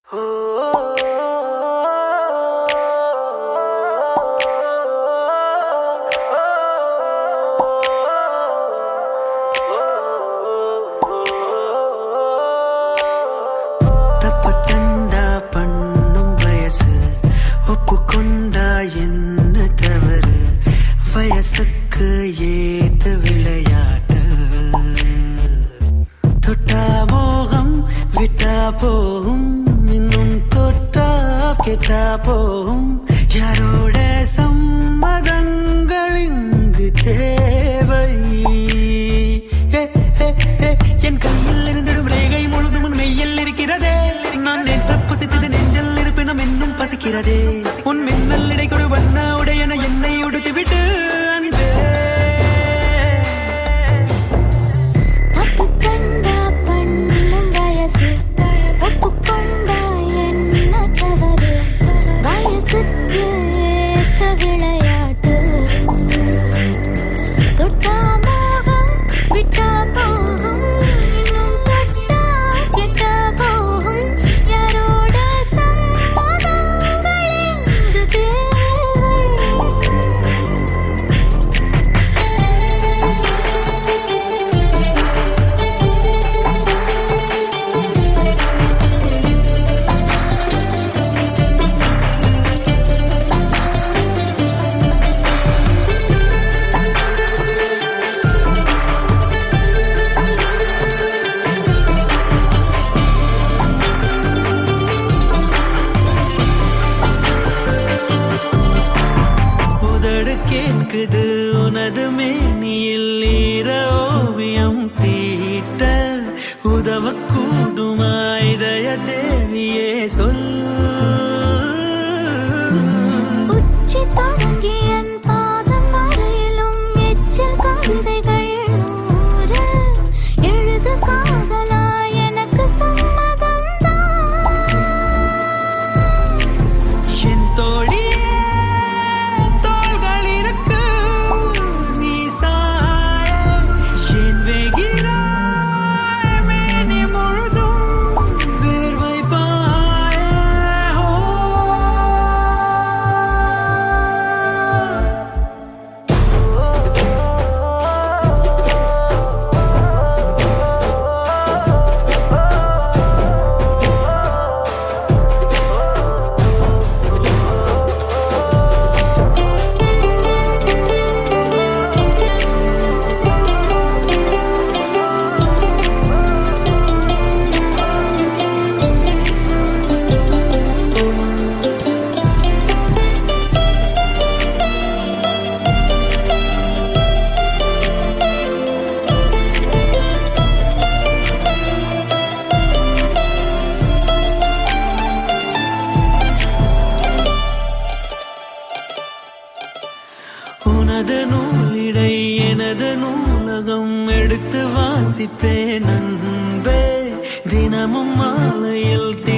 வயசுக்கு ஏத்த விளையாட்டு தொட்டா மோகம் விட்டா போகும் இன்னும் தொட்டா கேட்டா போகும் யாரோட சம்மதங்கள் இங்கு தேவை என் கையில் இருந்திடும் ரேகை முழுதும் உன் மெய்யில் இருக்கிறதே நான் நேற்று புசித்தது நெஞ்சில் இருப்பினும் இன்னும் பசிக்கிறதே உன் மின்னல் இடை கொடு வண்ண உடையன என்னை உடுத்து விட்டு கேட்குது உனது மேனியில் ஈர ஓவியம் தீட்ட உதவக்கூடுமா இதய தேவியே சொல் உச்சி தொடங்கி என் பாதம் வரையிலும் எச்சில் கவிதைகள் 100 எழுது காதலா எனக்கு சம்மதம் தான் என் தோழி உனது நூலிடை எனது நூலகம் எடுத்து வாசிப்பேன் அன்பே தினமும் மாலையில்